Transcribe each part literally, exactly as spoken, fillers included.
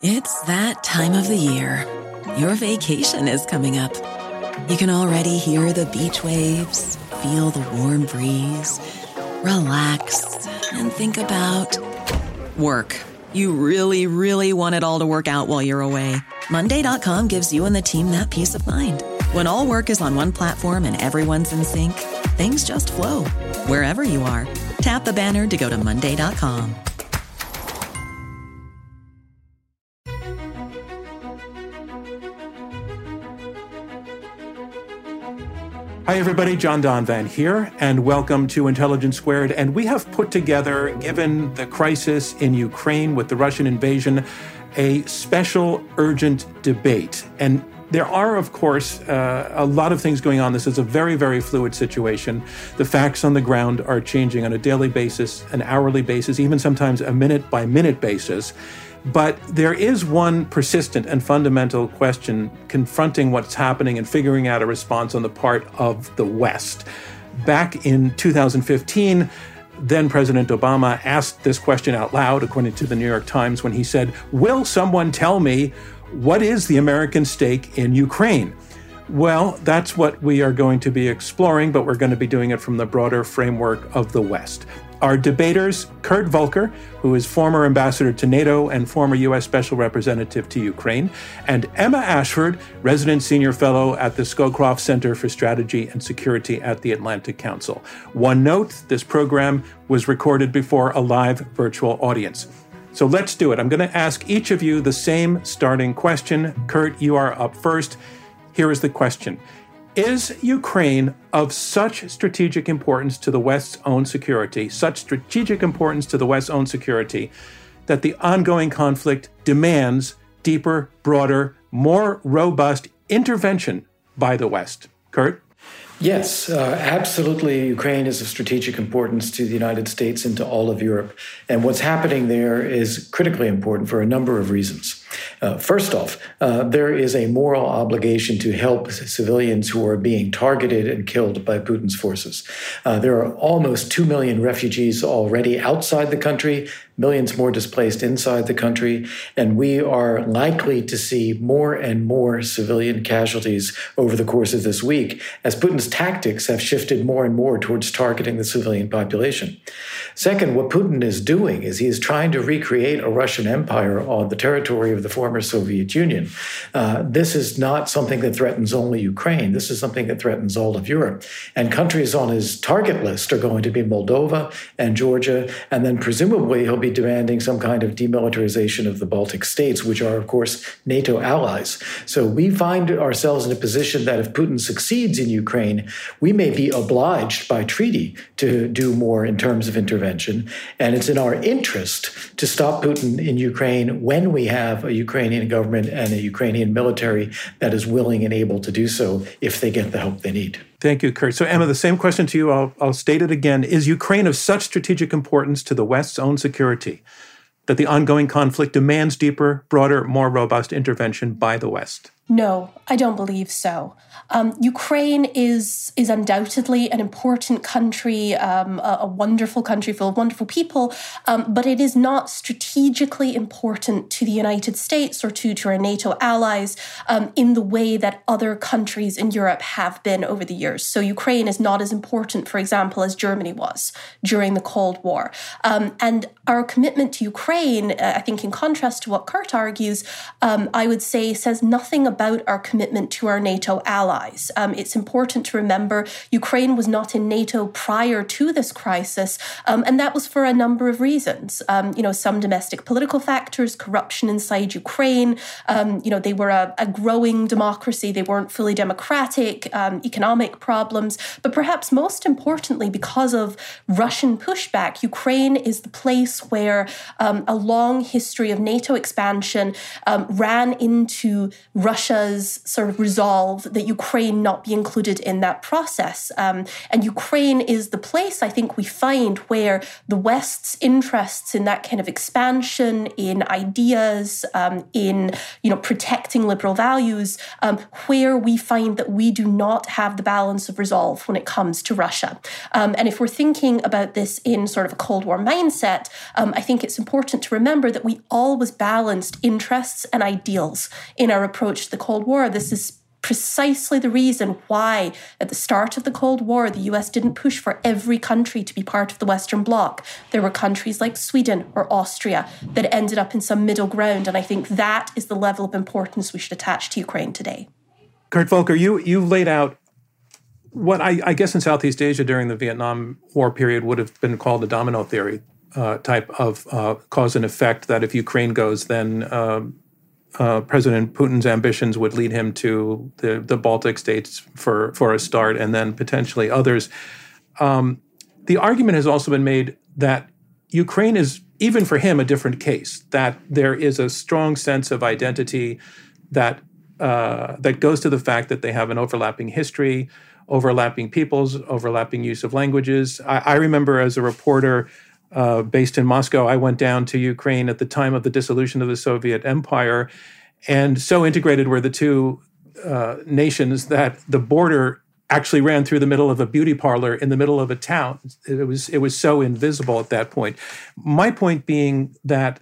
It's that time of the year. Your vacation is coming up. You can already hear the beach waves, feel the warm breeze, relax, and think about work. You really, really want it all to work out while you're away. Monday dot com gives you and the team that peace of mind. When all work is on one platform and everyone's in sync, things just flow. Wherever you are, tap the banner to go to Monday dot com. Hi, everybody. John Donvan here, and welcome to Intelligence Squared. And we have put together, given the crisis in Ukraine with the Russian invasion, a special urgent debate. And there are, of course, uh, a lot of things going on. This is a very, very fluid situation. The facts on the ground are changing on a daily basis, an hourly basis, even sometimes a minute-by-minute basis. But there is one persistent and fundamental question confronting what's happening and figuring out a response on the part of the West. Back in two thousand fifteen, then President Obama asked this question out loud, according to the New York Times, when he said, "Will someone tell me what is the American stake in Ukraine?" Well, that's what we are going to be exploring, but we're going to be doing it from the broader framework of the West. Our debaters, Kurt Volker, who is former ambassador to NATO and former U S Special Representative to Ukraine, and Emma Ashford, resident senior fellow at the Scowcroft Center for Strategy and Security at the Atlantic Council. One note, this program was recorded before a live virtual audience. So let's do it. I'm going to ask each of you the same starting question. Kurt, you are up first. Here is the question. Is Ukraine of such strategic importance to the West's own security, such strategic importance to the West's own security, that the ongoing conflict demands deeper, broader, more robust intervention by the West? Kurt? Yes, uh, absolutely. Ukraine is of strategic importance to the United States and to all of Europe. And what's happening there is critically important for a number of reasons. Uh, first off, uh, there is a moral obligation to help civilians who are being targeted and killed by Putin's forces. Uh, there are almost two million refugees already outside the country, millions more displaced inside the country, and we are likely to see more and more civilian casualties over the course of this week as Putin's tactics have shifted more and more towards targeting the civilian population. Second, what Putin is doing is he is trying to recreate a Russian empire on the territory of the former Soviet Union. Uh, this is not something that threatens only Ukraine. This is something that threatens all of Europe. And countries on his target list are going to be Moldova and Georgia, and then presumably he'll be demanding some kind of demilitarization of the Baltic states, which are, of course, NATO allies. So we find ourselves in a position that if Putin succeeds in Ukraine, we may be obliged by treaty to do more in terms of intervention. And it's in our interest to stop Putin in Ukraine when we have a Ukrainian government and a Ukrainian military that is willing and able to do so if they get the help they need. Thank you, Kurt. So, Emma, the same question to you. I'll, I'll state it again. Is Ukraine of such strategic importance to the West's own security that the ongoing conflict demands deeper, broader, more robust intervention by the West? No, I don't believe so. Um, Ukraine is is undoubtedly an important country, um, a, a wonderful country full of wonderful people, um, but it is not strategically important to the United States or to, to our NATO allies um, in the way that other countries in Europe have been over the years. So Ukraine is not as important, for example, as Germany was during the Cold War. Um, and our commitment to Ukraine, uh, I think in contrast to what Kurt argues, um, I would say says nothing about about our commitment to our NATO allies. Um, it's important to remember Ukraine was not in NATO prior to this crisis, um, and that was for a number of reasons. Um, you know, some domestic political factors, corruption inside Ukraine. Um, you know, they were a, a growing democracy. They weren't fully democratic, um, economic problems. But perhaps most importantly, because of Russian pushback, Ukraine is the place where um, a long history of NATO expansion um, ran into Russian Russia's sort of resolve that Ukraine not be included in that process. Um, and Ukraine is the place, I think, we find where the West's interests in that kind of expansion, in ideas, um, in you know protecting liberal values, um, where we find that we do not have the balance of resolve when it comes to Russia. Um, and if we're thinking about this in sort of a Cold War mindset, um, I think it's important to remember that we always balanced interests and ideals in our approach to the Cold War. This is precisely the reason why at the start of the Cold War, the U S didn't push for every country to be part of the Western Bloc. There were countries like Sweden or Austria that ended up in some middle ground. And I think that is the level of importance we should attach to Ukraine today. Kurt Volker, you, you laid out what I, I guess in Southeast Asia during the Vietnam War period would have been called the domino theory uh, type of uh, cause and effect, that if Ukraine goes, then uh, uh, President Putin's ambitions would lead him to the, the Baltic states for, for a start, and then potentially others. Um, the argument has also been made that Ukraine is, even for him, a different case, that there is a strong sense of identity that uh, that goes to the fact that they have an overlapping history, overlapping peoples, overlapping use of languages. I, I remember as a reporter uh, based in Moscow, I went down to Ukraine at the time of the dissolution of the Soviet Empire, and so integrated were the two uh, nations that the border actually ran through the middle of a beauty parlor in the middle of a town. It was it was so invisible at that point. My point being that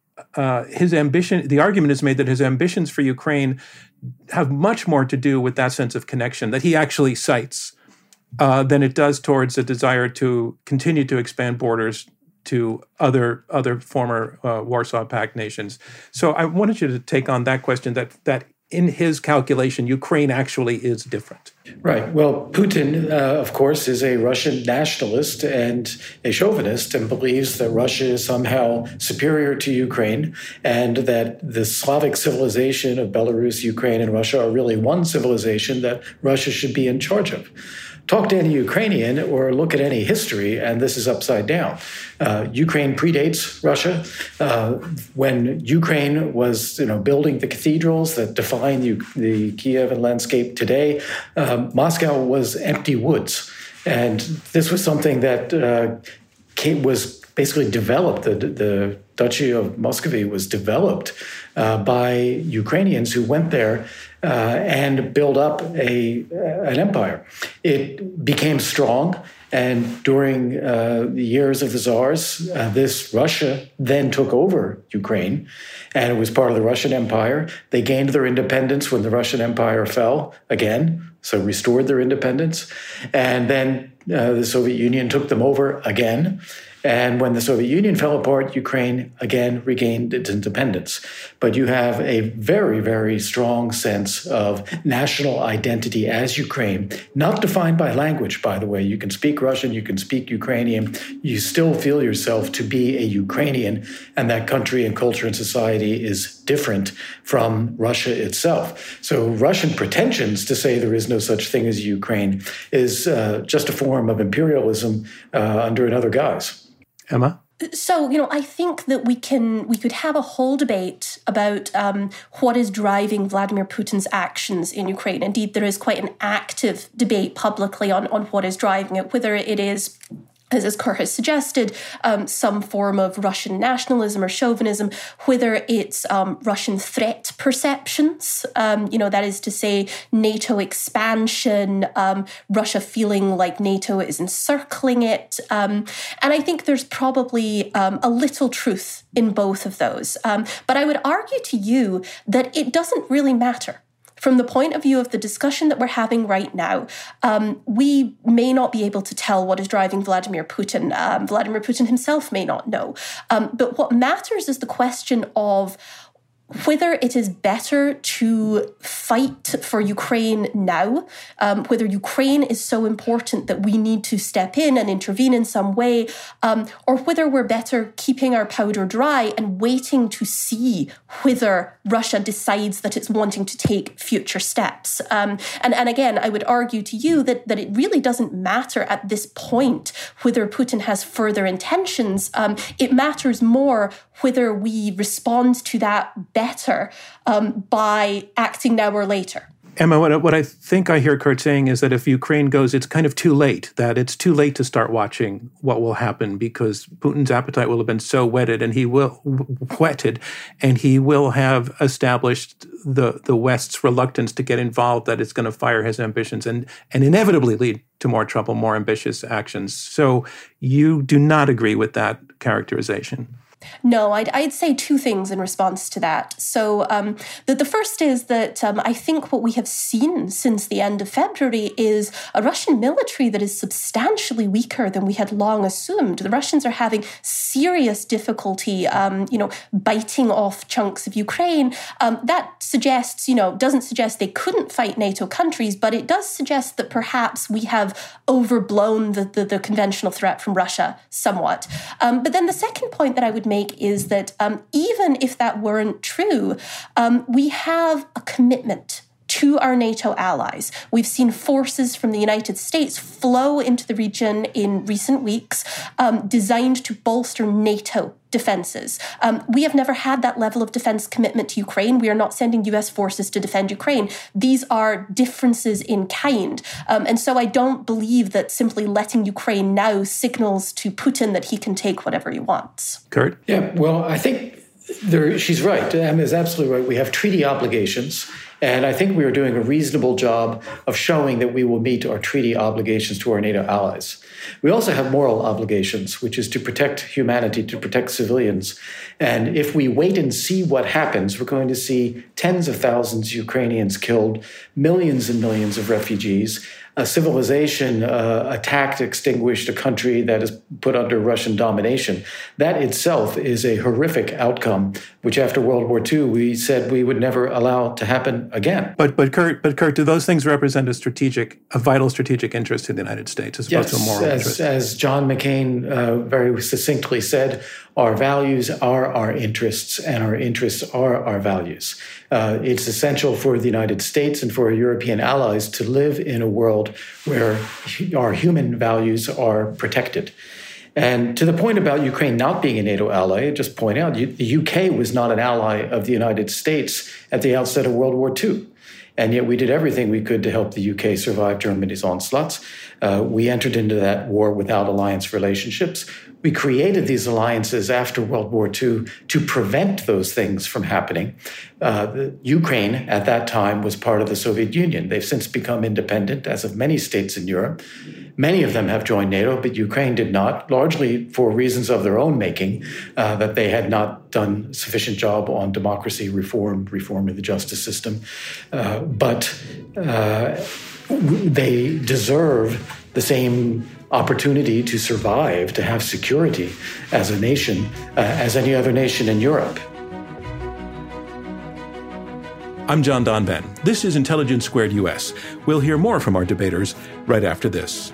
uh, his ambition, the argument is made that his ambitions for Ukraine have much more to do with that sense of connection that he actually cites uh, than it does towards a desire to continue to expand borders to other other former uh, Warsaw Pact nations. So I wanted you to take on that question, that that in his calculation, Ukraine actually is different. Right. Well, Putin, uh, of course, is a Russian nationalist and a chauvinist, and believes that Russia is somehow superior to Ukraine, and that the Slavic civilization of Belarus, Ukraine, and Russia are really one civilization that Russia should be in charge of. Talk to any Ukrainian or look at any history, and this is upside down. Uh, Ukraine predates Russia. Uh, when Ukraine was, you know, building the cathedrals that define the, the Kievan landscape today, um, Moscow was empty woods, and this was something that uh, came, was basically developed. The, the Duchy of Muscovy was developed uh, by Ukrainians who went there Uh, and build up a uh, an empire. It became strong, and during uh, the years of the Tsars, uh, this Russia then took over Ukraine, and it was part of the Russian Empire. They gained their independence when the Russian Empire fell again, so restored their independence, and then uh, the Soviet Union took them over again. And when the Soviet Union fell apart, Ukraine again regained its independence. But you have a very, very strong sense of national identity as Ukraine, not defined by language, by the way. You can speak Russian, you can speak Ukrainian. You still feel yourself to be a Ukrainian, and that country and culture and society is different from Russia itself. So Russian pretensions to say there is no such thing as Ukraine is uh, just a form of imperialism uh, under another guise. Emma? So, you know, I think that we can we could have a whole debate about um, what is driving Vladimir Putin's actions in Ukraine. Indeed, there is quite an active debate publicly on, on what is driving it, whether it is, as, as Kurt has suggested, um, some form of Russian nationalism or chauvinism, whether it's um, Russian threat perceptions, um, you know, that is to say NATO expansion, um, Russia feeling like NATO is encircling it. Um, and I think there's probably um, a little truth in both of those. Um, but I would argue to you that it doesn't really matter. From the point of view of the discussion that we're having right now, um, we may not be able to tell what is driving Vladimir Putin. Um, Vladimir Putin himself may not know. Um, but what matters is the question of whether it is better to fight for Ukraine now, um, whether Ukraine is so important that we need to step in and intervene in some way, um, or whether we're better keeping our powder dry and waiting to see whether Russia decides that it's wanting to take future steps. Um, and, and again, I would argue to you that, that it really doesn't matter at this point whether Putin has further intentions. Um, it matters more whether we respond to that better um, by acting now or later. Emma, what, what I think I hear Kurt saying is that if Ukraine goes, it's kind of too late, that it's too late to start watching what will happen because Putin's appetite will have been so whetted and he will whetted, and he will have established the, the West's reluctance to get involved, that it's going to fire his ambitions and, and inevitably lead to more trouble, more ambitious actions. So you do not agree with that characterization? No, I'd, I'd say two things in response to that. So um, the, the first is that um, I think what we have seen since the end of February is a Russian military that is substantially weaker than we had long assumed. The Russians are having serious difficulty, um, you know, biting off chunks of Ukraine. Um, that suggests, you know, doesn't suggest they couldn't fight NATO countries, but it does suggest that perhaps we have overblown the, the, the conventional threat from Russia somewhat. Um, but then the second point that I would make is that um, even if that weren't true, um, we have a commitment to our NATO allies. We've seen forces from the United States flow into the region in recent weeks, um, designed to bolster NATO defenses. Um, we have never had that level of defense commitment to Ukraine. We are not sending U S forces to defend Ukraine. These are differences in kind. Um, and so I don't believe that simply letting Ukraine now signals to Putin that he can take whatever he wants. Kurt? Yeah, well, I think there, she's right. Emma is absolutely right. We have treaty obligations. And I think we are doing a reasonable job of showing that we will meet our treaty obligations to our NATO allies. We also have moral obligations, which is to protect humanity, to protect civilians. And if we wait and see what happens, we're going to see tens of thousands of Ukrainians killed, millions and millions of refugees, a civilization uh, attacked, extinguished, a country that is put under Russian domination. That itself is a horrific outcome, which after World War Two, we said we would never allow to happen again. But but Kurt, but Kurt, do those things represent a strategic, a vital strategic interest in the United States as opposed yes, to a moral as, interest? As John McCain uh, very succinctly said, our values are our interests, and our interests are our values. Uh, it's essential for the United States and for our European allies to live in a world where our human values are protected. And to the point about Ukraine not being a NATO ally, I just point out the U K was not an ally of the United States at the outset of World War Two. And yet we did everything we could to help the U K survive Germany's onslaughts. Uh, we entered into that war without alliance relationships. We created these alliances after World War Two to prevent those things from happening. Uh, the, Ukraine, at that time, was part of the Soviet Union. They've since become independent, as have many states in Europe. Many of them have joined NATO, but Ukraine did not, largely for reasons of their own making, uh, that they had not done a sufficient job on democracy reform, reform of the justice system. Uh, but uh, they deserve the same opportunity to survive, to have security as a nation, uh, as any other nation in Europe. I'm John Donvan. This is Intelligence Squared U S. We'll hear more from our debaters right after this.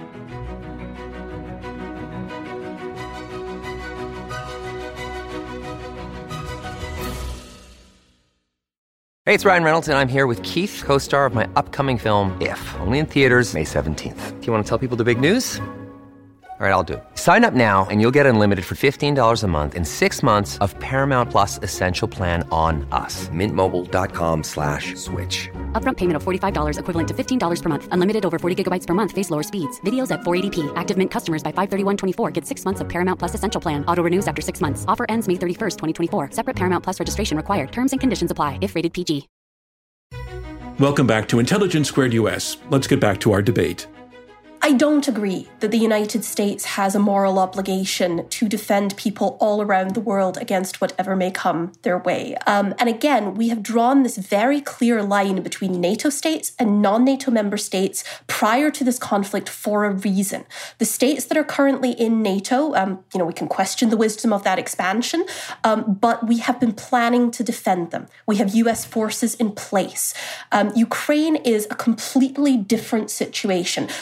Hey, it's Ryan Reynolds, and I'm here with Keith, co-star of my upcoming film, If, only in theaters May seventeenth. Do you want to tell people the big news? All right, I'll do it. Sign up now and you'll get unlimited for fifteen dollars a month and six months of Paramount Plus Essential Plan on us. Mint Mobile dot com slash switch. Upfront payment of forty-five dollars equivalent to fifteen dollars per month. Unlimited over forty gigabytes per month. Face lower speeds. Videos at four eighty p. Active Mint customers by five thirty-one twenty-four get six months of Paramount Plus Essential Plan. Auto renews after six months. Offer ends May thirty-first, twenty twenty-four. Separate Paramount Plus registration required. Terms and conditions apply if rated P G. Welcome back to Intelligence Squared U S. Let's get back to our debate. I don't agree that the United States has a moral obligation to defend people all around the world against whatever may come their way. Um, and again, we have drawn this very clear line between NATO states and non-NATO member states prior to this conflict for a reason. The states that are currently in NATO, um, you know, we can question the wisdom of that expansion, um, but we have been planning to defend them. We have U S forces in place. Um, Ukraine is a completely different situation, one in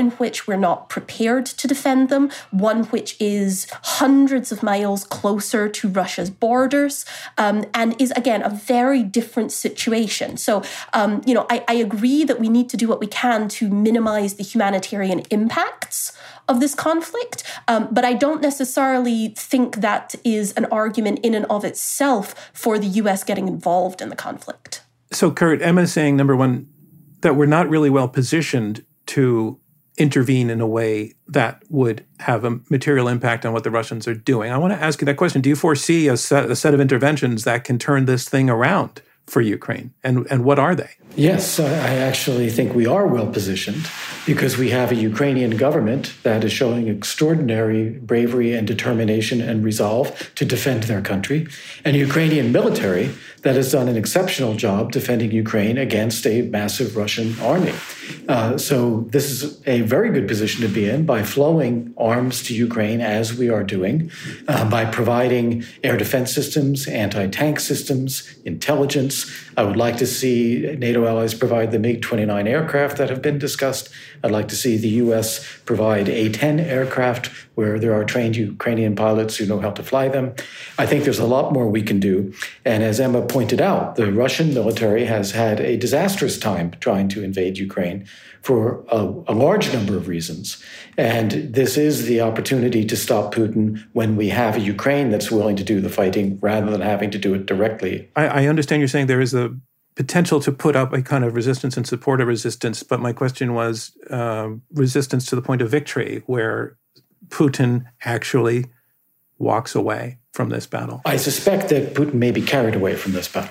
in which we're not prepared to defend them, one which is hundreds of miles closer to Russia's borders, um, and is, again, a very different situation. So, um, you know, I, I agree that we need to do what we can to minimize the humanitarian impacts of this conflict, um, but I don't necessarily think that is an argument in and of itself for the U S getting involved in the conflict. So, Kurt, Emma's saying, number one, that we're not really well positioned to intervene in a way that would have a material impact on what the Russians are doing. I want to ask you that question. Do you foresee a set, a set of interventions that can turn this thing around for Ukraine? And, and what are they? Yes, I actually think we are well positioned because we have a Ukrainian government that is showing extraordinary bravery and determination and resolve to defend their country, and a Ukrainian military that has done an exceptional job defending Ukraine against a massive Russian army. Uh, so this is a very good position to be in by flowing arms to Ukraine as we are doing, uh, by providing air defense systems, anti-tank systems, intelligence. I would like to see NATO allies provide the MiG twenty-nine aircraft that have been discussed. I'd like to see the U S provide A ten aircraft where there are trained Ukrainian pilots who know how to fly them. I think there's a lot more we can do. And as Emma pointed out, the Russian military has had a disastrous time trying to invade Ukraine for a, a large number of reasons. And this is the opportunity to stop Putin when we have a Ukraine that's willing to do the fighting rather than having to do it directly. I, I understand you're saying there is a potential to put up a kind of resistance and support a resistance, but my question was uh, resistance to the point of victory, where Putin actually walks away from this battle. I suspect that Putin may be carried away from this battle.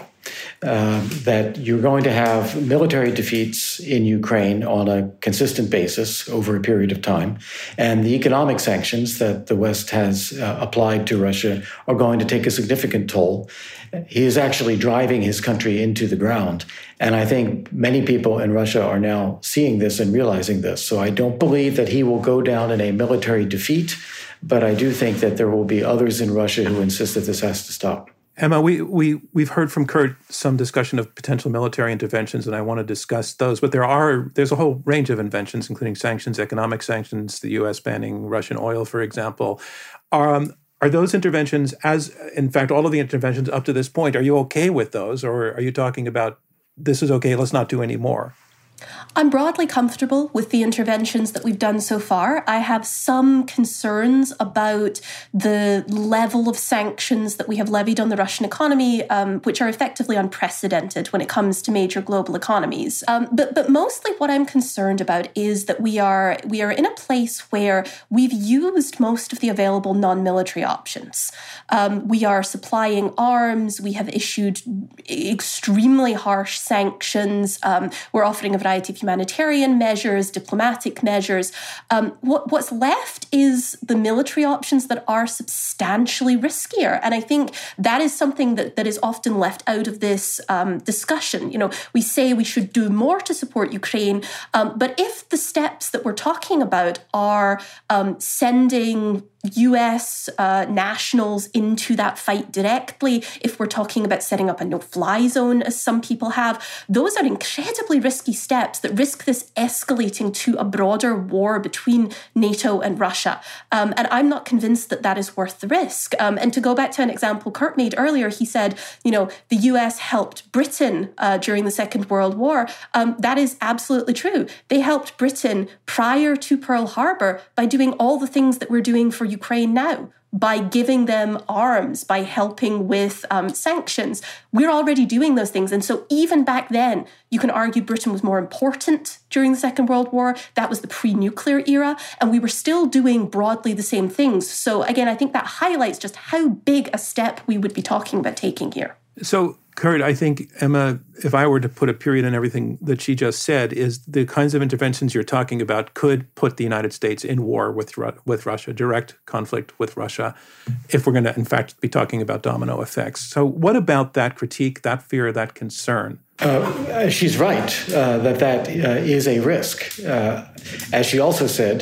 Um, that you're going to have military defeats in Ukraine on a consistent basis over a period of time. And the economic sanctions that the West has uh, applied to Russia are going to take a significant toll. He is actually driving his country into the ground. And I think many people in Russia are now seeing this and realizing this. So I don't believe that he will go down in a military defeat, but I do think that there will be others in Russia who insist that this has to stop. Emma, we, we, we've heard from Kurt some discussion of potential military interventions, and I want to discuss those. But there are there's a whole range of inventions, including sanctions, economic sanctions, the U S banning Russian oil, for example. Um, are those interventions, as in fact all of the interventions up to this point, are you okay with those? Or are you talking about this is okay, let's not do any more? I'm broadly comfortable with the interventions that we've done so far. I have some concerns about the level of sanctions that we have levied on the Russian economy, um, which are effectively unprecedented when it comes to major global economies. Um, but but mostly what I'm concerned about is that we are we are in a place where we've used most of the available non-military options. Um, we are supplying arms. We have issued extremely harsh sanctions. Um, we're offering a variety of humanitarian measures, diplomatic measures. Um, what, what's left is the military options that are substantially riskier. And I think that is something that, that is often left out of this um, discussion. You know, we say we should do more to support Ukraine, um, but if the steps that we're talking about are um, sending U S uh, nationals into that fight directly, if we're talking about setting up a no-fly zone, as some people have, those are incredibly risky steps that risk this escalating to a broader war between NATO and Russia. Um, and I'm not convinced that that is worth the risk. Um, and to go back to an example Kurt made earlier, he said, you know, the U S helped Britain uh, during the Second World War. Um, that is absolutely true. They helped Britain prior to Pearl Harbor by doing all the things that we're doing for Ukraine now, by giving them arms, by helping with um, sanctions. We're already doing those things. And so even back then, you can argue Britain was more important during the Second World War. That was the pre-nuclear era. And we were still doing broadly the same things. So again, I think that highlights just how big a step we would be talking about taking here. So, Kurt, I think, Emma, if I were to put a period on everything that she just said, is the kinds of interventions you're talking about could put the United States in war with with Russia, direct conflict with Russia, if we're going to, in fact, be talking about domino effects. So what about that critique, that fear, that concern? Uh, she's right uh, that that uh, is a risk. Uh, as she also said,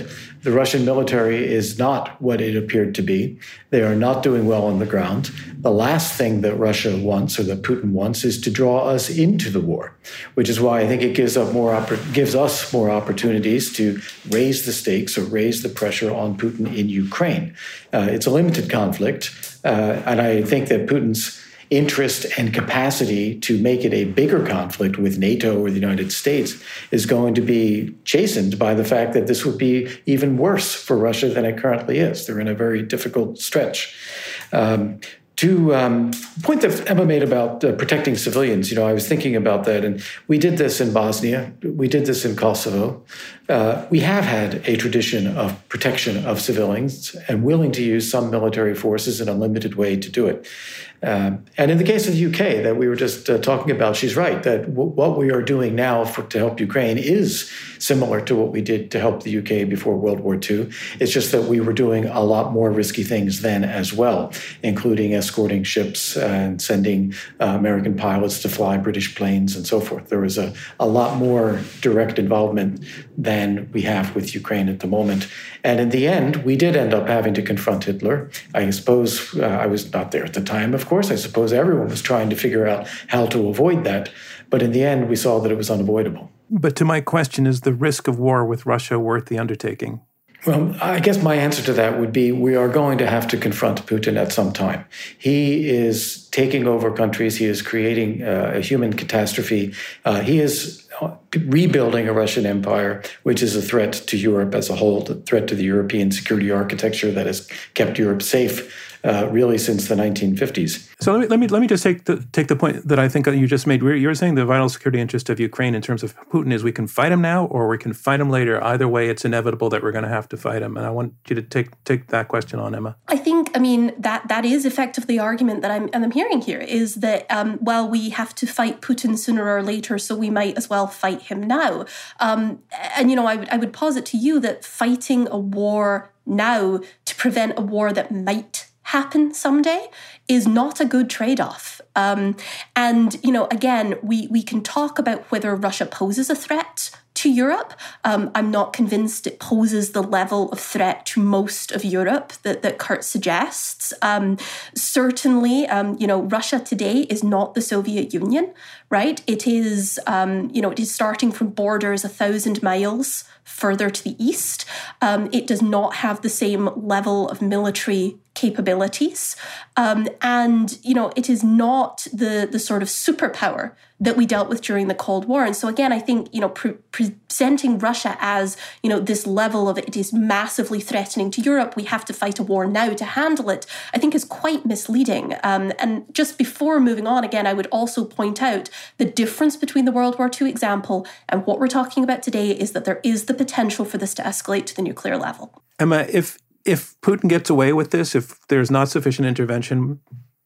the Russian military is not what it appeared to be. They are not doing well on the ground. The last thing that Russia wants, or that Putin wants, is to draw us into the war, which is why I think it gives up more oppor- gives us more opportunities to raise the stakes or raise the pressure on Putin in Ukraine. Uh, it's a limited conflict, uh, and I think that Putin's interest and capacity to make it a bigger conflict with NATO or the United States is going to be chastened by the fact that this would be even worse for Russia than it currently is. They're in a very difficult stretch. Um, To um, point that Emma made about uh, protecting civilians, you know, I was thinking about that, and we did this in Bosnia, we did this in Kosovo. Uh, we have had a tradition of protection of civilians and willing to use some military forces in a limited way to do it. Um, and in the case of the U K that we were just uh, talking about, she's right, that w- what we are doing now for, to help Ukraine is similar to what we did to help the U K before World War Two. It's just that we were doing a lot more risky things then as well, including escorting ships and sending uh, American pilots to fly British planes and so forth. There was a, a lot more direct involvement than we have with Ukraine at the moment. And in the end, we did end up having to confront Hitler. I suppose uh, I was not there at the time, of course. I suppose everyone was trying to figure out how to avoid that. But in the end, we saw that it was unavoidable. But to my question, is the risk of war with Russia worth the undertaking? Well, I guess my answer to that would be we are going to have to confront Putin at some time. He is taking over countries. He is creating uh, a human catastrophe. Uh, he is rebuilding a Russian empire, which is a threat to Europe as a whole, a threat to the European security architecture that has kept Europe safe uh, really since the nineteen fifties. So let me let me let me just take the take the point that I think you just made. You're saying the vital security interest of Ukraine in terms of Putin is we can fight him now or we can fight him later. Either way, it's inevitable that we're going to have to fight him. And I want you to take take that question on, Emma. I think, I mean, that that is effectively the argument that I'm and I'm hearing here is that um, well, we have to fight Putin sooner or later, so we might as well fight him now. Um, and you know, I would I would posit to you that fighting a war now to prevent a war that might happen someday is not a good trade-off. Um, and, you know, again, we, we can talk about whether Russia poses a threat to Europe. Um, I'm not convinced it poses the level of threat to most of Europe that, that Kurt suggests. Um, certainly, um, you know, Russia today is not the Soviet Union, right? It is, um, you know, it is starting from borders a thousand miles further to the east. Um, it does not have the same level of military capabilities. Um, and, you know, it is not the, the sort of superpower that we dealt with during the Cold War. And so again, I think, you know, pre- presenting Russia as, you know, this level of it is massively threatening to Europe, we have to fight a war now to handle it, I think is quite misleading. Um, and just before moving on, again, I would also point out the difference between the World War Two example and what we're talking about today is that there is the potential for this to escalate to the nuclear level. Emma, if if Putin gets away with this, if there's not sufficient intervention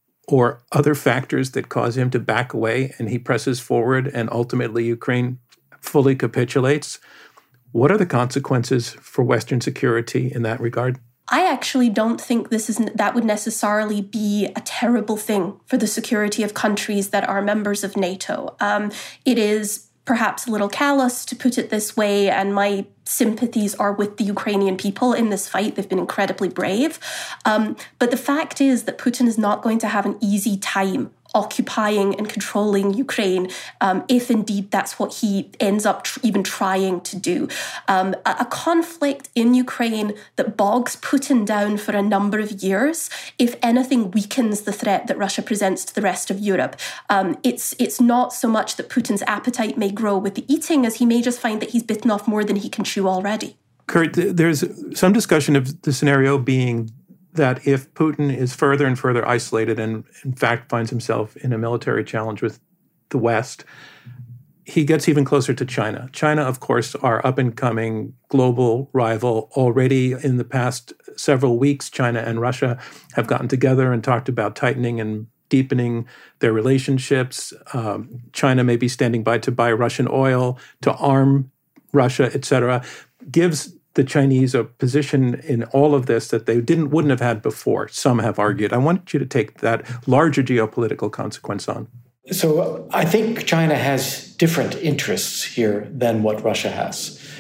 or other factors that cause him to back away and he presses forward and ultimately Ukraine fully capitulates, what are the consequences for Western security in that regard? I actually don't think this is that would necessarily be a terrible thing for the security of countries that are members of NATO. Um, it is perhaps a little callous to put it this way, and my sympathies are with the Ukrainian people in this fight. They've been incredibly brave. Um, but the fact is that Putin is not going to have an easy time occupying and controlling Ukraine, um, if indeed that's what he ends up tr- even trying to do. Um, a, a conflict in Ukraine that bogs Putin down for a number of years, if anything, weakens the threat that Russia presents to the rest of Europe. Um, it's it's not so much that Putin's appetite may grow with the eating as he may just find that he's bitten off more than he can chew already. Kurt, there's some discussion of the scenario being that if Putin is further and further isolated and, in fact, finds himself in a military challenge with the West, he gets even closer to China. China, of course, our up-and-coming global rival. Already in the past several weeks, China and Russia have gotten together and talked about tightening and deepening their relationships. Um, China may be standing by to buy Russian oil, to arm Russia, et cetera, gives the Chinese a position in all of this that they didn't wouldn't have had before, some have argued. I want you to take that larger geopolitical consequence on. So I think China has different interests here than what Russia has.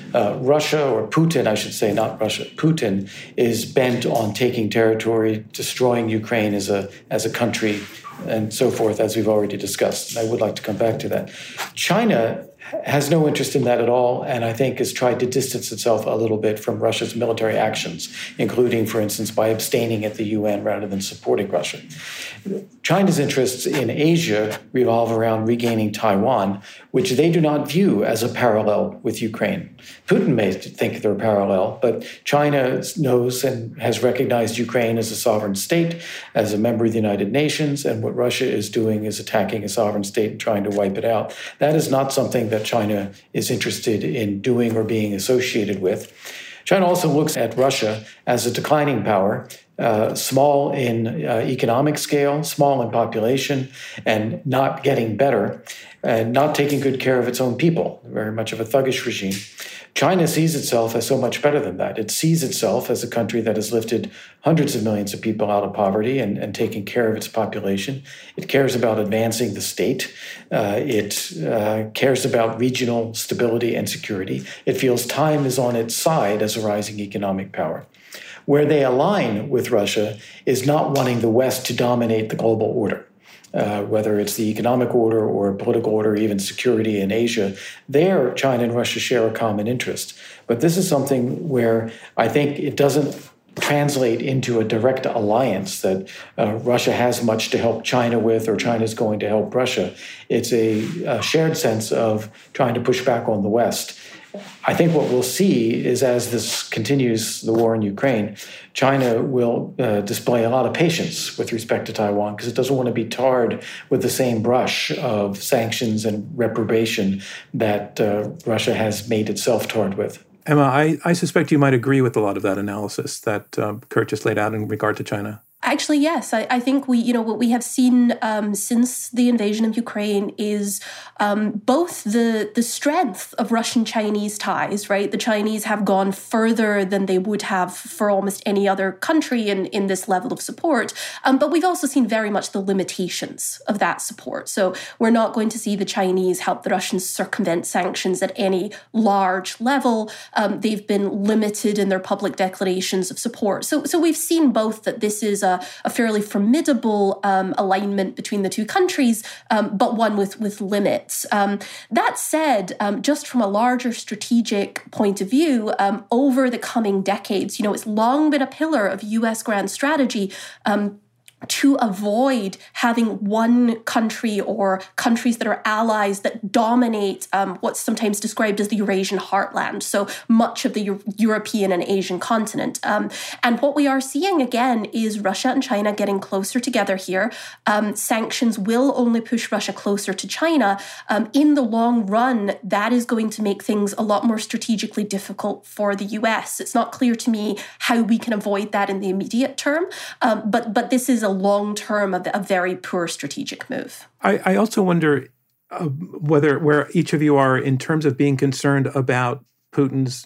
uh, Russia, or Putin, I should say, not Russia, Putin is bent on taking territory, destroying Ukraine as a as a country, and so forth, as we've already discussed. And I would like to come back to that. China has no interest in that at all, and I think has tried to distance itself a little bit from Russia's military actions, including, for instance, by abstaining at the U N rather than supporting Russia. China's interests in Asia revolve around regaining Taiwan, which they do not view as a parallel with Ukraine. Putin may think they're parallel, but China knows and has recognized Ukraine as a sovereign state, as a member of the United Nations, and what Russia is doing is attacking a sovereign state and trying to wipe it out. That is not something that China is interested in doing or being associated with. China also looks at Russia as a declining power, uh, small in uh, economic scale, small in population, and not getting better, and not taking good care of its own people, very much of a thuggish regime. China sees itself as so much better than that. It sees itself as a country that has lifted hundreds of millions of people out of poverty and, and taking care of its population. It cares about advancing the state. Uh, it uh, cares about regional stability and security. It feels time is on its side as a rising economic power. Where they align with Russia is not wanting the West to dominate the global order. Uh, whether it's the economic order or political order, even security in Asia, there China and Russia share a common interest. But this is something where I think it doesn't translate into a direct alliance that uh, Russia has much to help China with or China's going to help Russia. It's a, a shared sense of trying to push back on the West. I think what we'll see is as this continues, the war in Ukraine, China will uh, display a lot of patience with respect to Taiwan because it doesn't want to be tarred with the same brush of sanctions and reprobation that uh, Russia has made itself tarred with. Emma, I, I suspect you might agree with a lot of that analysis that um, Kurt just laid out in regard to China. Actually, yes. I, I think we, you know, what we have seen um, since the invasion of Ukraine is um, both the the strength of Russian-Chinese ties, right? The Chinese have gone further than they would have for almost any other country in, in this level of support. Um, but we've also seen very much the limitations of that support. So we're not going to see the Chinese help the Russians circumvent sanctions at any large level. Um, they've been limited in their public declarations of support. So, so we've seen both that this is a A, a fairly formidable um, alignment between the two countries, um, but one with, with limits. Um, that said, um, just from a larger strategic point of view, um, over the coming decades, you know, it's long been a pillar of U S grand strategy um, to avoid having one country or countries that are allies that dominate um, what's sometimes described as the Eurasian heartland, so much of the Euro- European and Asian continent. Um, and what we are seeing, again, is Russia and China getting closer together here. Um, sanctions will only push Russia closer to China. Um, in the long run, that is going to make things a lot more strategically difficult for the U S. It's not clear to me how we can avoid that in the immediate term, um, but, but this is a long-term, a, a very poor strategic move. I, I also wonder uh, whether where each of you are in terms of being concerned about Putin's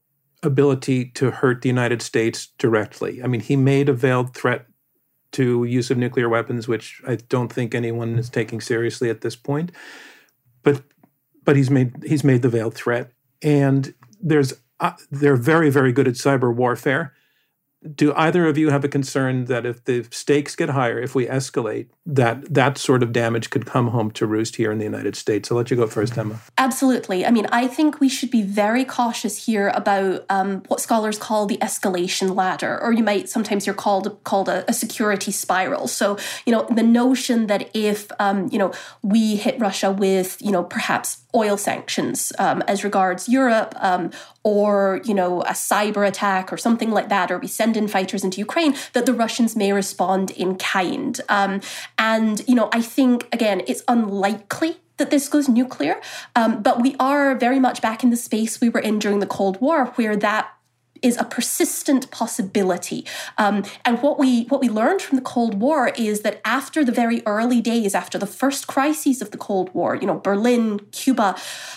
ability to hurt the United States directly. I mean, he made a veiled threat to use of nuclear weapons, which I don't think anyone is taking seriously at this point. But but he's made he's made the veiled threat, and there's uh, they're very very good at cyber warfare. Do either of you have a concern that if the stakes get higher, if we escalate, that that sort of damage could come home to roost here in the United States? I'll let you go first, Emma. Absolutely. I mean, I think we should be very cautious here about um, what scholars call the escalation ladder, or you might sometimes you're called called a, a security spiral. So, you know, the notion that if um, you know we hit Russia with you know perhaps oil sanctions um, as regards Europe, um, or you know a cyber attack or something like that, or we send in fighters into Ukraine, that the Russians may respond in kind. Um, and, you know, I think, again, it's unlikely that this goes nuclear, um, but we are very much back in the space we were in during the Cold War, where that is a persistent possibility. Um, and what we what we learned from the Cold War is that after the very early days, after the first crises of the Cold War, you know, Berlin, Cuba,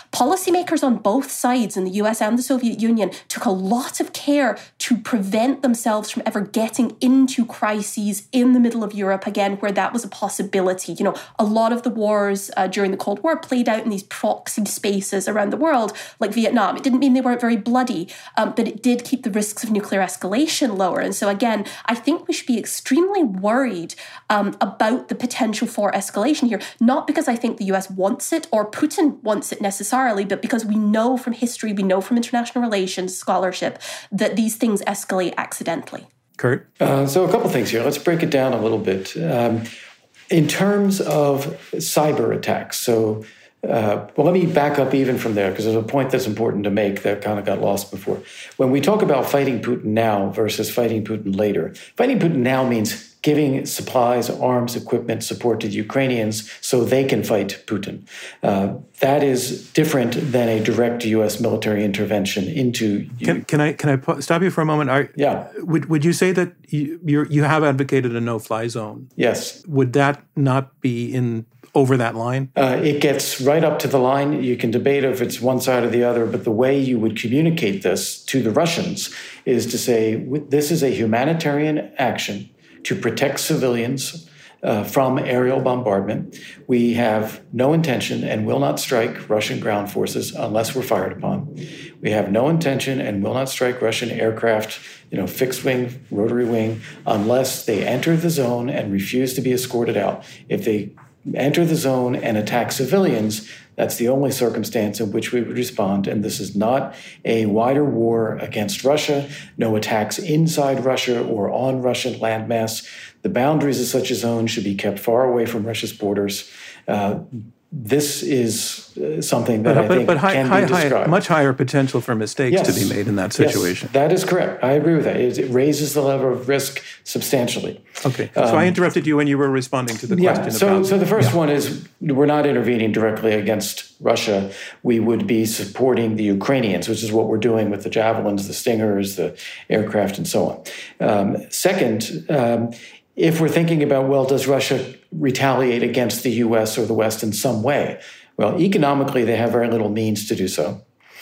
policymakers on both sides, in the U S and the Soviet Union, took a lot of care to prevent themselves from ever getting into crises in the middle of Europe again, where that was a possibility. You know, a lot of the wars uh, during the Cold War played out in these proxy spaces around the world, like Vietnam. It didn't mean they weren't very bloody, um, but it did keep the risks of nuclear escalation lower. And so again, I think we should be extremely worried um, about the potential for escalation here, not because I think the U S wants it or Putin wants it necessarily, but because we know from history, we know from international relations scholarship that these things escalate accidentally. Kurt? Uh, so a couple things here. Let's break it down a little bit. Um, in terms of cyber attacks, so Uh, well, let me back up even from there, because there's a point that's important to make that kind of got lost before. When we talk about fighting Putin now versus fighting Putin later, fighting Putin now means giving supplies, arms, equipment, support to the Ukrainians so they can fight Putin. Uh, that is different than a direct U S military intervention into. Can, can I can I stop you for a moment? Are, yeah. Would Would you say that you you're, you have advocated a no-fly zone? Yes. Would that not be in over that line? Uh, it gets right up to the line. You can debate if it's one side or the other, but the way you would communicate this to the Russians is to say, this is a humanitarian action to protect civilians uh, from aerial bombardment. We have no intention and will not strike Russian ground forces unless we're fired upon. We have no intention and will not strike Russian aircraft, you know, fixed wing, rotary wing, unless they enter the zone and refuse to be escorted out. If they enter the zone and attack civilians, that's the only circumstance in which we would respond. And this is not a wider war against Russia, no attacks inside Russia or on Russian landmass. The boundaries of such a zone should be kept far away from Russia's borders. Uh, This is something that but, I but, think but high, can high, be described. High, much higher potential for mistakes yes. to be made in that situation. Yes, that is correct. I agree with that. It, it raises the level of risk substantially. Okay. So um, I interrupted you when you were responding to the yeah, question. So, about, so the first yeah. one is we're not intervening directly against Russia. We would be supporting the Ukrainians, which is what we're doing with the Javelins, the Stingers, the aircraft, and so on. Um, second, um, if we're thinking about, well, does Russia retaliate against the U S or the West in some way? Well, economically, they have very little means to do so.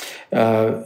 Uh,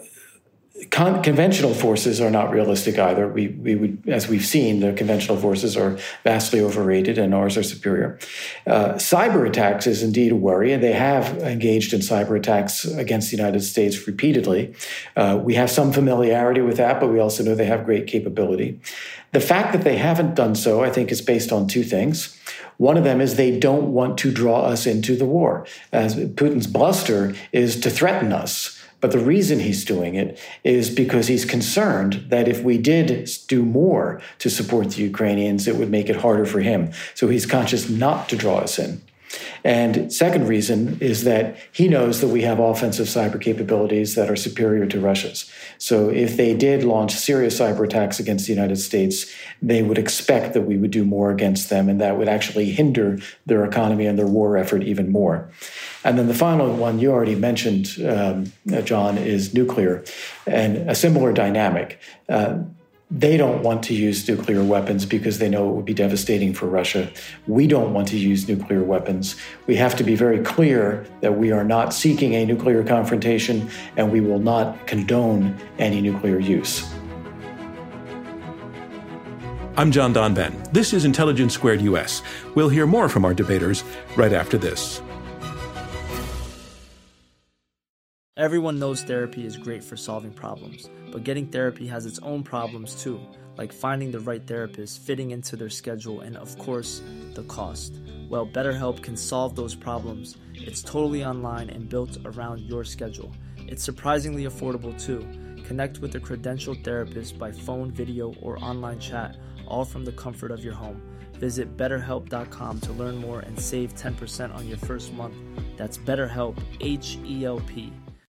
con- conventional forces are not realistic either. We, we would, as we've seen, the conventional forces are vastly overrated and ours are superior. Uh, cyber attacks is indeed a worry, and they have engaged in cyber attacks against the United States repeatedly. Uh, we have some familiarity with that, but we also know they have great capability. The fact that they haven't done so, I think, is based on two things. One of them is they don't want to draw us into the war. As Putin's bluster is to threaten us. But the reason he's doing it is because he's concerned that if we did do more to support the Ukrainians, it would make it harder for him. So he's conscious not to draw us in. And second reason is that he knows that we have offensive cyber capabilities that are superior to Russia's. So if they did launch serious cyber attacks against the United States, they would expect that we would do more against them, and that would actually hinder their economy and their war effort even more. And then the final one you already mentioned, um, John, is nuclear, and a similar dynamic. Uh, They don't want to use nuclear weapons because they know it would be devastating for Russia. We don't want to use nuclear weapons. We have to be very clear that we are not seeking a nuclear confrontation, and we will not condone any nuclear use. I'm John Donvan. This is Intelligence Squared U S. We'll hear more from our debaters right after this. Everyone knows therapy is great for solving problems, but getting therapy has its own problems too, like finding the right therapist, fitting into their schedule, and of course, the cost. Well, BetterHelp can solve those problems. It's totally online and built around your schedule. It's surprisingly affordable too. Connect with a credentialed therapist by phone, video, or online chat, all from the comfort of your home. Visit better help dot com to learn more and save ten percent on your first month. That's BetterHelp, H E L P.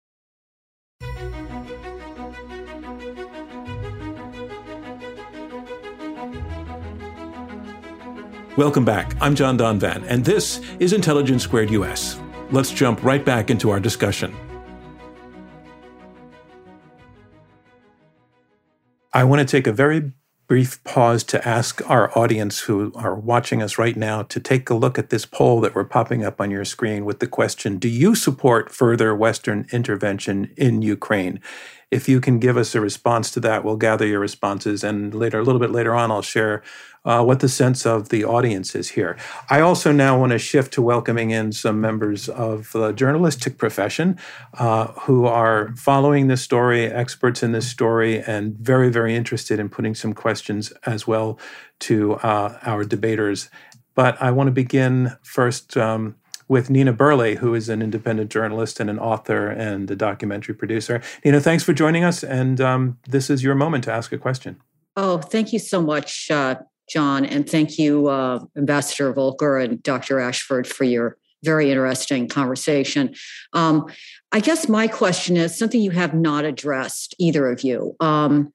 Welcome back. I'm John Donvan, and this is Intelligence Squared U S. Let's jump right back into our discussion. I want to take a very brief pause to ask our audience who are watching us right now to take a look at this poll that we're popping up on your screen with the question, do you support further Western intervention in Ukraine? If you can give us a response to that, we'll gather your responses. And later, a little bit later on, I'll share uh, what the sense of the audience is here. I also now want to shift to welcoming in some members of the journalistic profession uh, who are following this story, experts in this story, and very, very interested in putting some questions as well to uh, our debaters. But I want to begin first um, with Nina Burleigh, who is an independent journalist and an author and a documentary producer. Nina, thanks for joining us, and um, this is your moment to ask a question. Oh, thank you so much, uh, John, and thank you, uh, Ambassador Volker and Doctor Ashford, for your very interesting conversation. Um, I guess my question is something you have not addressed, either of you. Um,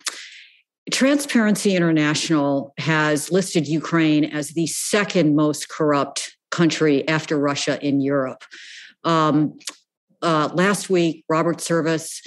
Transparency International has listed Ukraine as the second most corrupt country after Russia in Europe. Um, uh, last week, Robert Service,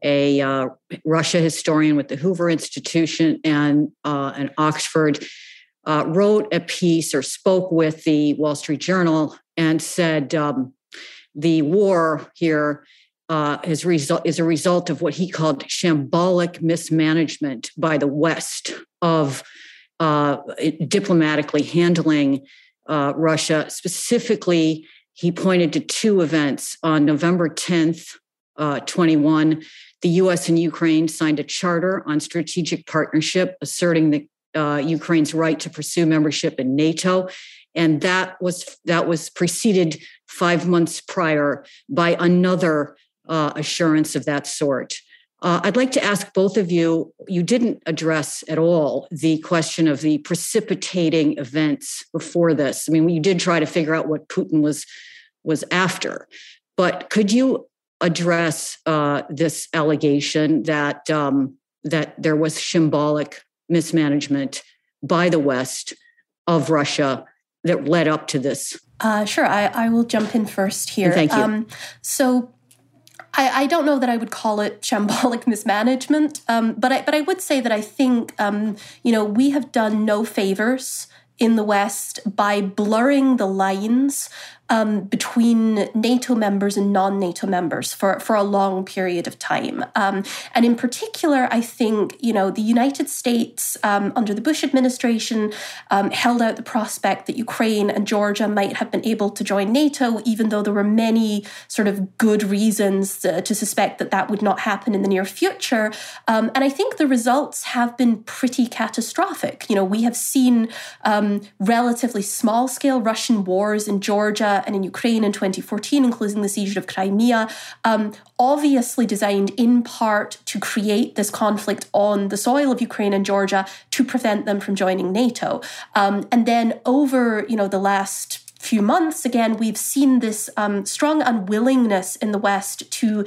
a uh, Russia historian with the Hoover Institution and, uh, and Oxford, uh, wrote a piece or spoke with the Wall Street Journal and said um, the war here uh, is, result, is a result of what he called shambolic mismanagement by the West of uh, diplomatically handling Uh, Russia. Specifically, he pointed to two events. On November tenth, uh, twenty-one, the U S and Ukraine signed a charter on strategic partnership asserting the, uh, Ukraine's right to pursue membership in NATO. And that was that was preceded five months prior by another uh, assurance of that sort. Uh, I'd like to ask both of you, you didn't address at all the question of the precipitating events before this. I mean, you did try to figure out what Putin was, was after, but could you address uh, this allegation that, um, that there was shambolic mismanagement by the West of Russia that led up to this? Uh, sure, I, I will jump in first here. Thank you. Um, so I, I don't know that I would call it shambolic mismanagement, um, but I but I would say that I think um, you know we have done no favors in the West by blurring the lines um, between NATO members and non-NATO members for, for a long period of time. Um, and in particular, I think, you know, the United States um, under the Bush administration um, held out the prospect that Ukraine and Georgia might have been able to join NATO, even though there were many sort of good reasons to, to suspect that that would not happen in the near future. Um, and I think the results have been pretty catastrophic. You know, we have seen um, relatively small-scale Russian wars in Georgia and in Ukraine in twenty fourteen, including the siege of Crimea, um, obviously designed in part to create this conflict on the soil of Ukraine and Georgia to prevent them from joining NATO. Um, and then over, you know, the last few months, again, we've seen this um, strong unwillingness in the West to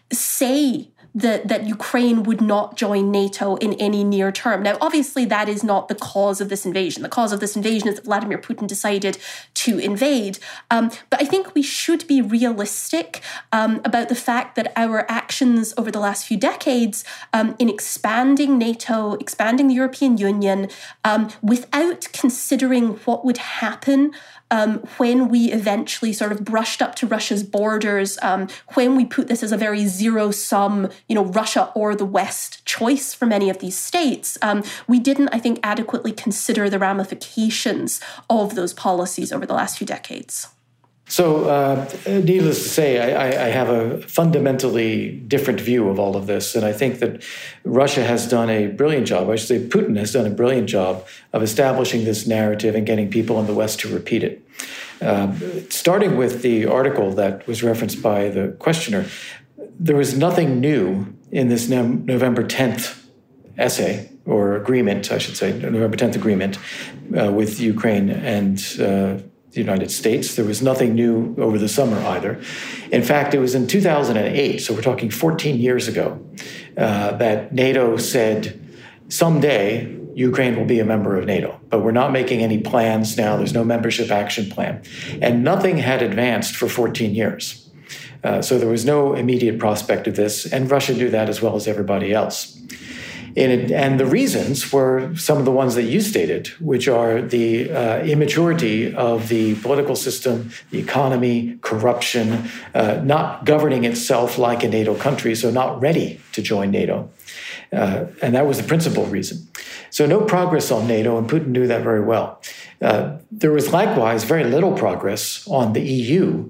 say that, that Ukraine would not join NATO in any near term. Now, obviously, that is not the cause of this invasion. The cause of this invasion is that Vladimir Putin decided to invade. Um, but I think we should be realistic um, about the fact that our actions over the last few decades um, in expanding NATO, expanding the European Union, um, without considering what would happen Um, when we eventually sort of brushed up to Russia's borders, um, when we put this as a very zero-sum, you know, Russia or the West choice for many of these states, um, we didn't, I think, adequately consider the ramifications of those policies over the last few decades. So, uh, needless to say, I, I have a fundamentally different view of all of this. And I think that Russia has done a brilliant job, I should say Putin has done a brilliant job of establishing this narrative and getting people in the West to repeat it. Uh, starting with the article that was referenced by the questioner, there was nothing new in this November tenth essay, or agreement, I should say, November tenth agreement uh, with Ukraine and uh, the United States. There was nothing new over the summer either. In fact, it was in two thousand eight, so we're talking fourteen years ago, uh, that NATO said, someday Ukraine will be a member of NATO, but we're not making any plans now. There's no membership action plan. And nothing had advanced for fourteen years. Uh, so there was no immediate prospect of this, and Russia knew that as well as everybody else. And, and the reasons were some of the ones that you stated, which are the uh, immaturity of the political system, the economy, corruption, uh, not governing itself like a NATO country, so not ready to join NATO. Uh, and that was the principal reason. So no progress on NATO, and Putin knew that very well. Uh, there was likewise very little progress on the E U,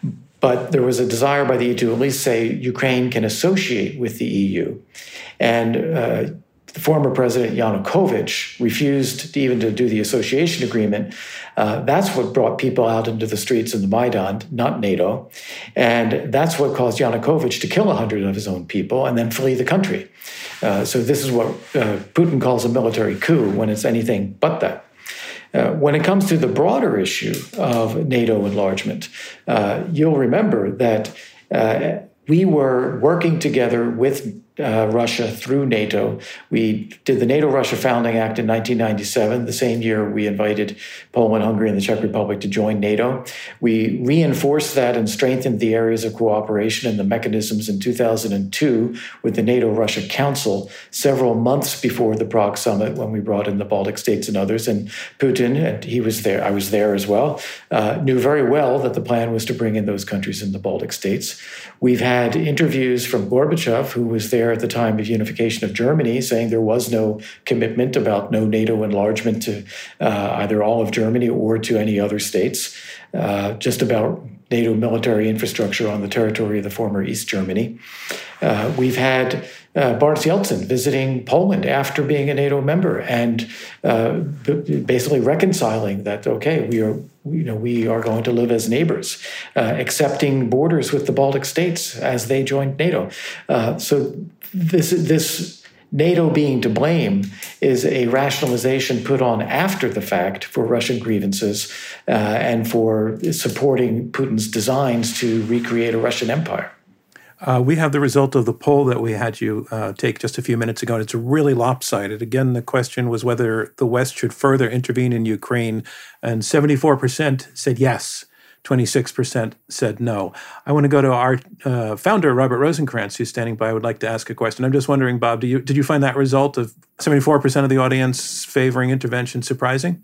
but there was a desire by the E U to at least say Ukraine can associate with the E U. And uh, the former president Yanukovych refused to even to do the association agreement. Uh, that's what brought people out into the streets in the Maidan, not NATO. And that's what caused Yanukovych to kill one hundred of his own people and then flee the country. Uh, so this is what uh, Putin calls a military coup when it's anything but that. Uh, when it comes to the broader issue of NATO enlargement, uh, you'll remember that uh, we were working together with uh, Russia through NATO. We did the NATO-Russia Founding Act in nineteen ninety-seven, the same year we invited Poland, Hungary, and the Czech Republic to join NATO. We reinforced that and strengthened the areas of cooperation and the mechanisms in two thousand two with the NATO-Russia Council, several months before the Prague summit when we brought in the Baltic states and others. And Putin, and he was there, I was there as well, uh, knew very well that the plan was to bring in those countries in the Baltic states. We've had interviews from Gorbachev, who was there at the time of unification of Germany, saying there was no commitment about no NATO enlargement to uh, either all of Germany or to any other states, uh, just about NATO military infrastructure on the territory of the former East Germany. Uh, we've had uh, Boris Yeltsin visiting Poland after being a NATO member and uh, b- basically reconciling that, okay, we are you know, we are going to live as neighbors, uh, accepting borders with the Baltic states as they joined NATO. Uh, so this this NATO being to blame is a rationalization put on after the fact for Russian grievances uh, and for supporting Putin's designs to recreate a Russian empire. Uh, we have the result of the poll that we had you uh, take just a few minutes ago, and it's really lopsided. Again, the question was whether the West should further intervene in Ukraine, and seventy-four percent said yes, twenty-six percent said no. I want to go to our uh, founder, Robert Rosenkranz, who's standing by. I would like to ask a question. I'm just wondering, Bob, do you, did you find that result of seventy-four percent of the audience favoring intervention surprising?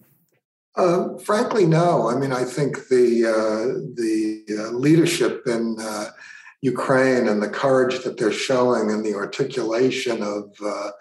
Uh, frankly, no. I mean, I think the, uh, the uh, leadership in uh, Ukraine and the courage that they're showing and the articulation of uh,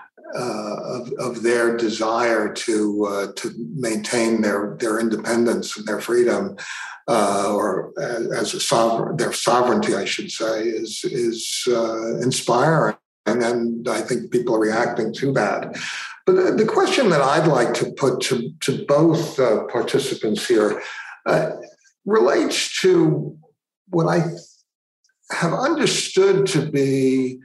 uh, of, of their desire to uh, to maintain their their independence and their freedom, uh, or as, as a sovereign, their sovereignty, I should say, is is uh, inspiring, and I think people are reacting to that. But the question that I'd like to put to to both uh, participants here uh, relates to what I have understood to be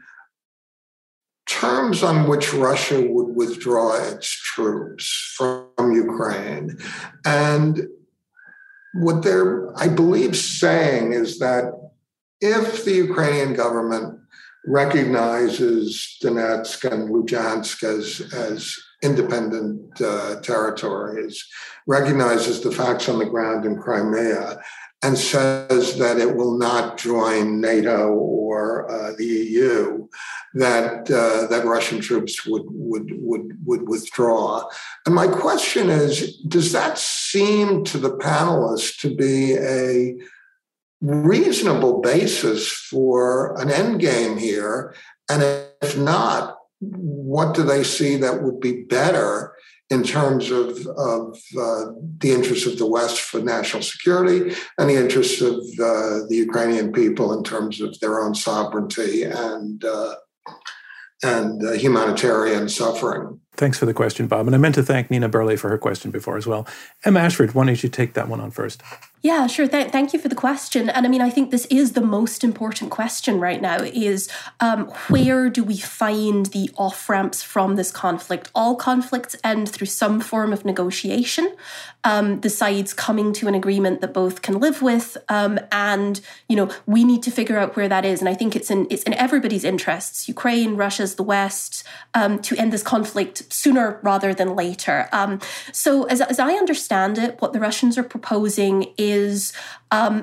terms on which Russia would withdraw its troops from Ukraine. And what they're, I believe, saying is that if the Ukrainian government recognizes Donetsk and Luhansk as, as independent uh, territories, recognizes the facts on the ground in Crimea, and says that it will not join NATO or uh, the E U, that uh, that Russian troops would would would would withdraw. And my question is, does that seem to the panelists to be a reasonable basis for an endgame here? And if not, what do they see that would be better in terms of, of uh, the interests of the West for national security and the interests of uh, the Ukrainian people in terms of their own sovereignty and uh, and uh, humanitarian suffering? Thanks for the question, Bob. And I meant to thank Nina Burley for her question before as well. Emma Ashford, why don't you take that one on first? Yeah, sure. Th- thank you for the question. And I mean, I think this is the most important question right now is um, where do we find the off-ramps from this conflict? All conflicts end through some form of negotiation, um, the sides coming to an agreement that both can live with. Um, and, you know, we need to figure out where that is. And I think it's in it's in everybody's interests, Ukraine, Russia's, the West, um, to end this conflict sooner rather than later. Um, so as, as I understand it, what the Russians are proposing is is um,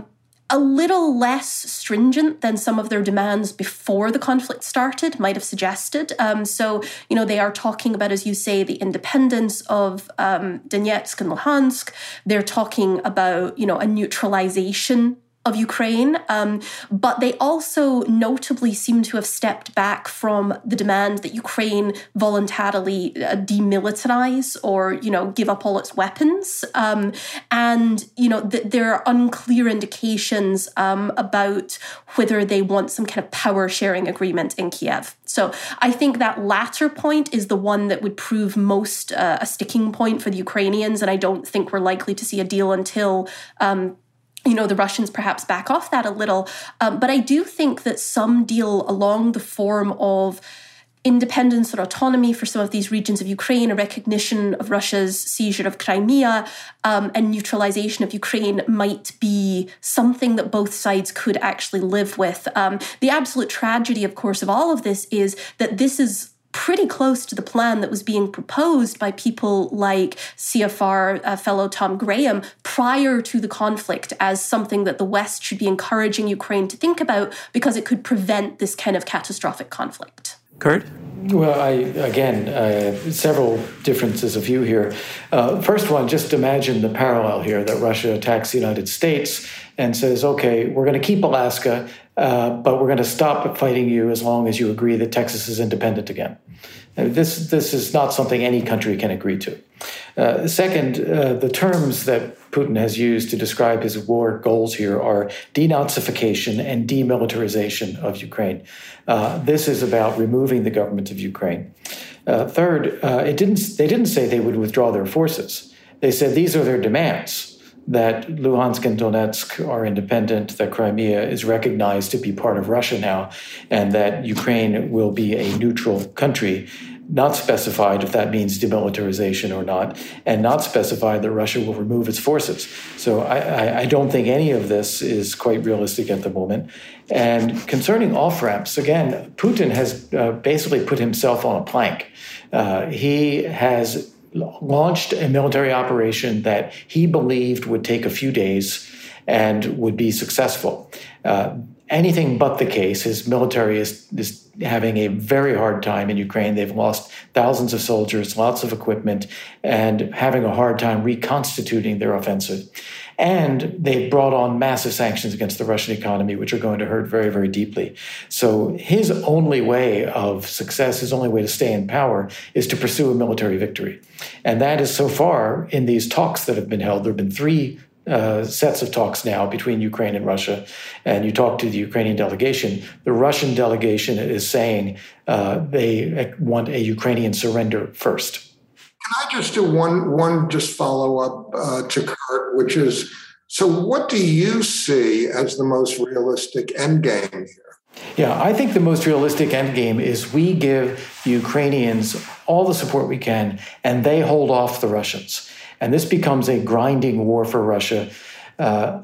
a little less stringent than some of their demands before the conflict started might have suggested. Um, so, you know, they are talking about, as you say, the independence of um, Donetsk and Luhansk. They're talking about, you know, a neutralization of Ukraine, um, but they also notably seem to have stepped back from the demand that Ukraine voluntarily uh, demilitarize or, you know, give up all its weapons. Um, and, you know, th- there are unclear indications um, about whether they want some kind of power sharing agreement in Kiev. So I think that latter point is the one that would prove most uh, a sticking point for the Ukrainians. And I don't think we're likely to see a deal until um, you know, the Russians perhaps back off that a little. Um, but I do think that some deal along the form of independence or autonomy for some of these regions of Ukraine, a recognition of Russia's seizure of Crimea, um, and neutralization of Ukraine might be something that both sides could actually live with. Um, the absolute tragedy, of course, of all of this is that this is pretty close to the plan that was being proposed by people like C F R uh, fellow Tom Graham prior to the conflict as something that the West should be encouraging Ukraine to think about because it could prevent this kind of catastrophic conflict. Kurt? Well, I, again, uh, several differences of view here. Uh, first one, just imagine the parallel here that Russia attacks the United States and says, okay, we're going to keep Alaska, uh, but we're going to stop fighting you as long as you agree that Texas is independent again. Uh, this, this is not something any country can agree to. Uh, second, uh, the terms that Putin has used to describe his war goals here are denazification and demilitarization of Ukraine. Uh, this is about removing the government of Ukraine. Uh, third, uh, it didn't. They didn't say they would withdraw their forces. They said these are their demands, that Luhansk and Donetsk are independent, that Crimea is recognized to be part of Russia now, and that Ukraine will be a neutral country, not specified if that means demilitarization or not, and not specified that Russia will remove its forces. So I, I, I don't think any of this is quite realistic at the moment. And concerning off-ramps, again, Putin has uh, basically put himself on a plank. Uh, he has launched a military operation that he believed would take a few days and would be successful. Uh, anything but the case. His military is, is having a very hard time in Ukraine. They've lost thousands of soldiers, lots of equipment, and having a hard time reconstituting their offensive. And they've brought on massive sanctions against the Russian economy, which are going to hurt very, very deeply. So his only way of success, his only way to stay in power, is to pursue a military victory. And that is so far in these talks that have been held. There have been three uh, sets of talks now between Ukraine and Russia. And you talk to the Ukrainian delegation. The Russian delegation is saying uh, they want a Ukrainian surrender first. Can I just do one, one just follow-up uh, to Kurt, which is, so what do you see as the most realistic endgame here? Yeah, I think the most realistic endgame is we give the Ukrainians all the support we can, and they hold off the Russians. And this becomes a grinding war for Russia. Uh,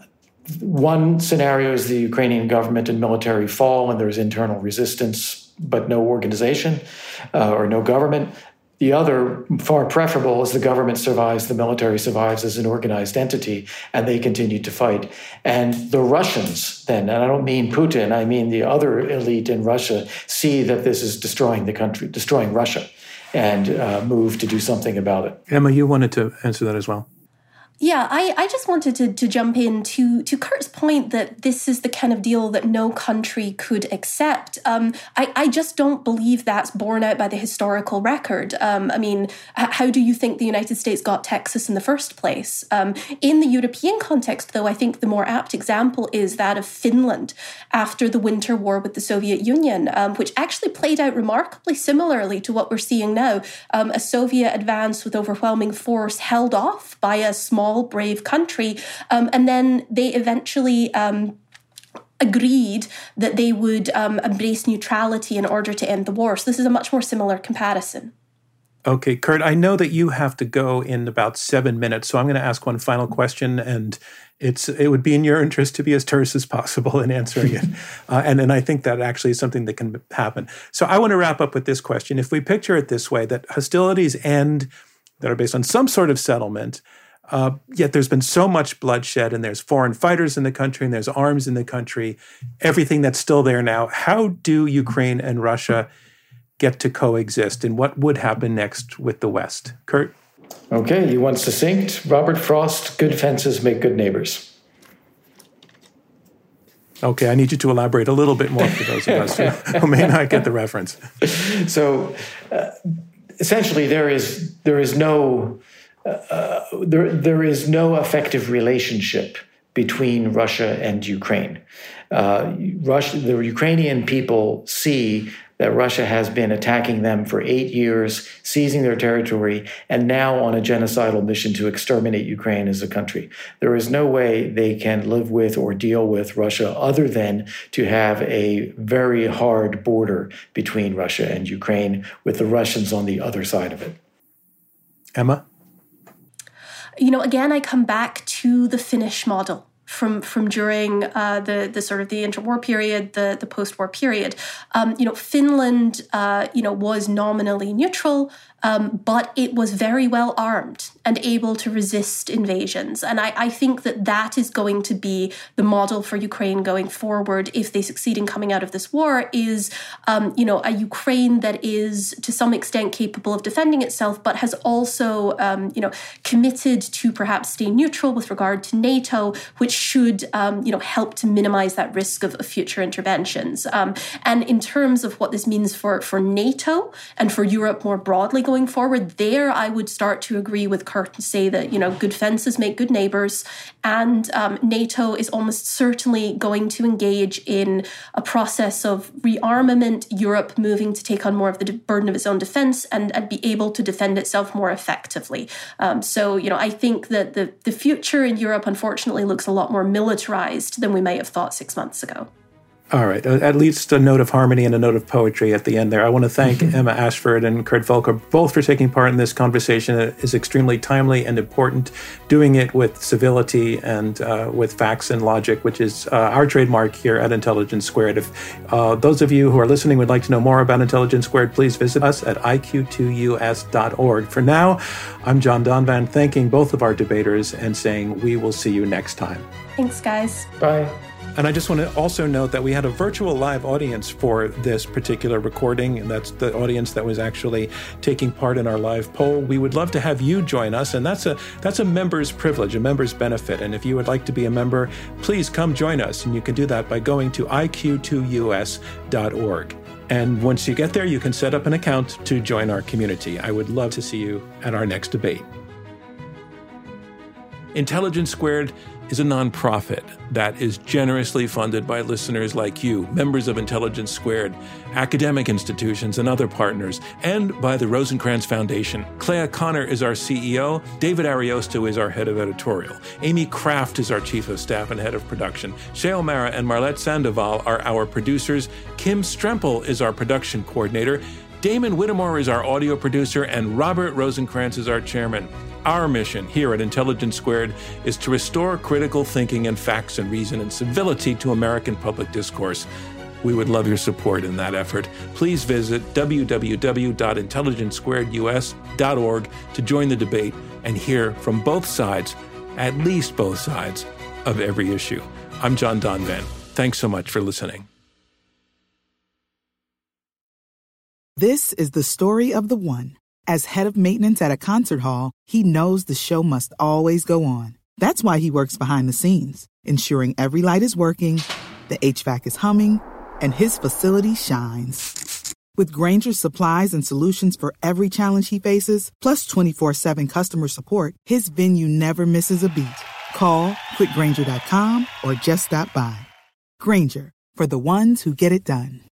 one scenario is the Ukrainian government and military fall, and there's internal resistance, but no organization uh, or no government. The other, far preferable, is the government survives, the military survives as an organized entity, and they continue to fight. And the Russians then, and I don't mean Putin, I mean the other elite in Russia, see that this is destroying the country, destroying Russia, and uh, move to do something about it. Emma, you wanted to answer that as well. Yeah, I, I just wanted to, to jump in to, to Kurt's point that this is the kind of deal that no country could accept. Um, I, I just don't believe that's borne out by the historical record. Um, I mean, h- how do you think the United States got Texas in the first place? Um, in the European context, though, I think the more apt example is that of Finland after the Winter War with the Soviet Union, um, which actually played out remarkably similarly to what we're seeing now. Um, a Soviet advance with overwhelming force held off by a small brave country, um, and then they eventually um, agreed that they would um, embrace neutrality in order to end the war. So this is a much more similar comparison. Okay, Kurt, I know that you have to go in about seven minutes, so I'm going to ask one final question, and it's it would be in your interest to be as terse as possible in answering it. uh, and, and I think that actually is something that can happen. So I want to wrap up with this question. If we picture it this way, that hostilities end that are based on some sort of settlement, Uh, yet there's been so much bloodshed, and there's foreign fighters in the country, and there's arms in the country, everything that's still there now. How do Ukraine and Russia get to coexist, and what would happen next with the West? Kurt? Okay, you want succinct? Robert Frost, good fences make good neighbors. Okay, I need you to elaborate a little bit more for those of us who, who may not get the reference. So, uh, essentially, there is there is no uh, there there is no effective relationship between Russia and Ukraine. Uh, Russia, the Ukrainian people see that Russia has been attacking them for eight years, seizing their territory, and now on a genocidal mission to exterminate Ukraine as a country. There is no way they can live with or deal with Russia other than to have a very hard border between Russia and Ukraine, with the Russians on the other side of it. Emma? You know, again, I come back to the Finnish model. From from during uh, the the sort of the interwar period, the the post-war period, um, you know, Finland, uh, you know, was nominally neutral, um, but it was very well armed and able to resist invasions. And I, I think that that is going to be the model for Ukraine going forward if they succeed in coming out of this war. Is um, you know, a Ukraine that is to some extent capable of defending itself, but has also um, you know committed to perhaps stay neutral with regard to NATO, which should, um, you know, help to minimize that risk of, of future interventions. Um, and in terms of what this means for, for NATO and for Europe more broadly going forward, there I would start to agree with Kurt and say that, you know, good fences make good neighbors, and um, NATO is almost certainly going to engage in a process of rearmament, Europe moving to take on more of the burden of its own defense and, and be able to defend itself more effectively. Um, so, you know, I think that the, the future in Europe, unfortunately, looks a lot more militarized than we may have thought six months ago. All right. At least a note of harmony and a note of poetry at the end there. I want to thank Emma Ashford and Kurt Volker both for taking part in this conversation. It is extremely timely and important, doing it with civility and uh, with facts and logic, which is uh, our trademark here at Intelligence Squared. If uh, those of you who are listening would like to know more about Intelligence Squared, please visit us at I Q two U S dot org. For now, I'm John Donvan, thanking both of our debaters and saying we will see you next time. Thanks, guys. Bye. And I just want to also note that we had a virtual live audience for this particular recording, and that's the audience that was actually taking part in our live poll. We would love to have you join us, and that's a that's a member's privilege, a member's benefit. And if you would like to be a member, please come join us, and you can do that by going to I Q two U S dot org. And once you get there, you can set up an account to join our community. I would love to see you at our next debate. Intelligence Squared is a nonprofit that is generously funded by listeners like you, members of Intelligence Squared, academic institutions, and other partners, and by the Rosencrantz Foundation. Clea Connor is our C E O. David Ariosto is our head of editorial. Amy Kraft is our chief of staff and head of production. Shea O'Mara and Marlette Sandoval are our producers. Kim Strempel is our production coordinator. Damon Whittemore is our audio producer, and Robert Rosencrantz is our chairman. Our mission here at Intelligence Squared is to restore critical thinking and facts and reason and civility to American public discourse. We would love your support in that effort. Please visit w w w dot intelligence squared u s dot org to join the debate and hear from both sides, at least both sides, of every issue. I'm John Donvan. Thanks so much for listening. This is the story of the one. As head of maintenance at a concert hall, he knows the show must always go on. That's why he works behind the scenes, ensuring every light is working, the H V A C is humming, and his facility shines. With Grainger's supplies and solutions for every challenge he faces, plus twenty-four seven customer support, his venue never misses a beat. Call quick grainger dot com or just stop by. Grainger, for the ones who get it done.